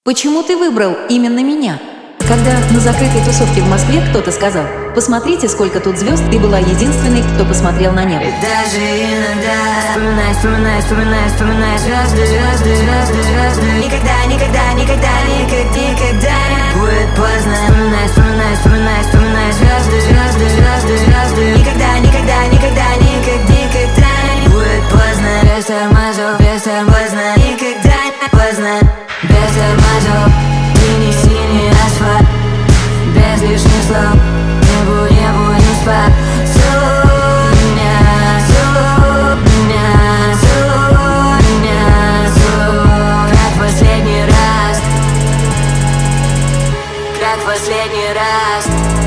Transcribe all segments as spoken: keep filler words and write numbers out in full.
Почему ты выбрал именно меня? Когда на закрытой тусовке в Москве кто-то сказал: посмотрите, сколько тут звезд, ты была единственной, кто посмотрел на небо. И даже иногда вспоминай, вспоминай, вспоминай, вспоминай звезды, звезды, звезды, звезды. Никогда, никогда, никогда, никогда, никогда не будет поздно. Вспоминай, вспоминай, вспоминай, вспоминай звезды, звезды, звезды, звезды. Никогда, никогда, никогда, никогда, никогда не будет поздно. Без тормозов, без тормозов, никогда не поздно. Без тормозов, синий, синий асфальт. Без лишних слов, небу, небу не спать. Целуй меня, целуй меня, целуй меня, целуй. Как последний раз, как последний раз,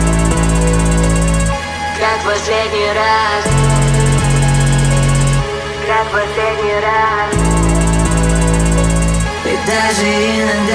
как последний раз, как последний раз. И даже иногда